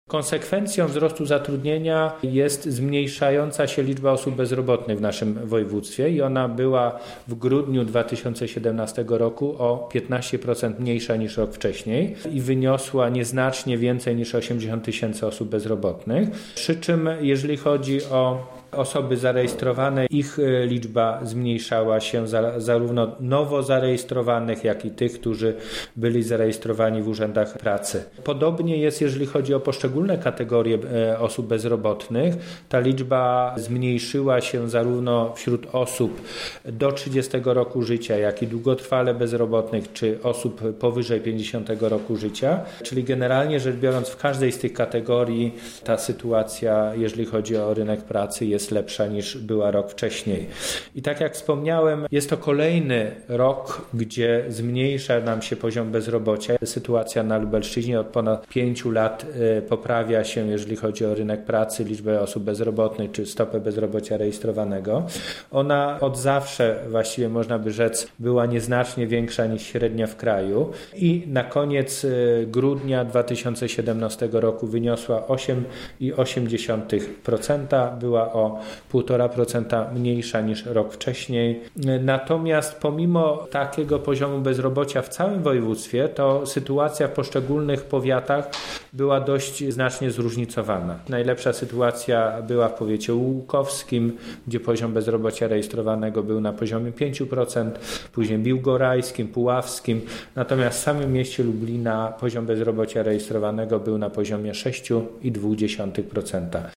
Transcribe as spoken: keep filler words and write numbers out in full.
Konsekwencją wzrostu zatrudnienia jest zmniejszająca się liczba osób bezrobotnych w naszym województwie i ona była w grudniu dwa tysiące siedemnastego roku o piętnaście procent mniejsza niż rok wcześniej i wyniosła nieznacznie więcej niż osiemdziesiąt tysięcy osób bezrobotnych. Przy czym jeżeli chodzi o osoby zarejestrowane, ich liczba zmniejszała się za, zarówno nowo zarejestrowanych, jak i tych, którzy byli zarejestrowani w urzędach pracy. Podobnie jest, jeżeli chodzi o poszczególne kategorie osób bezrobotnych. Ta liczba zmniejszyła się zarówno wśród osób do trzydziestego roku życia, jak i długotrwale bezrobotnych, czy osób powyżej pięćdziesiątego roku życia. Czyli generalnie rzecz biorąc, w każdej z tych kategorii ta sytuacja, jeżeli chodzi o rynek pracy, jest jest lepsza niż była rok wcześniej. I tak jak wspomniałem, jest to kolejny rok, gdzie zmniejsza nam się poziom bezrobocia. Sytuacja na Lubelszczyźnie od ponad pięciu lat poprawia się, jeżeli chodzi o rynek pracy, liczbę osób bezrobotnych czy stopę bezrobocia rejestrowanego. Ona od zawsze, właściwie można by rzec, była nieznacznie większa niż średnia w kraju i na koniec grudnia dwa tysiące siedemnastego roku wyniosła osiem i osiem dziesiątych procent, była o półtora procent mniejsza niż rok wcześniej. Natomiast pomimo takiego poziomu bezrobocia w całym województwie, to sytuacja w poszczególnych powiatach była dość znacznie zróżnicowana. Najlepsza sytuacja była w powiecie łukowskim, gdzie poziom bezrobocia rejestrowanego był na poziomie pięć procent, później biłgorajskim, puławskim, natomiast w samym mieście Lublina poziom bezrobocia rejestrowanego był na poziomie sześć i dwie dziesiątych procent.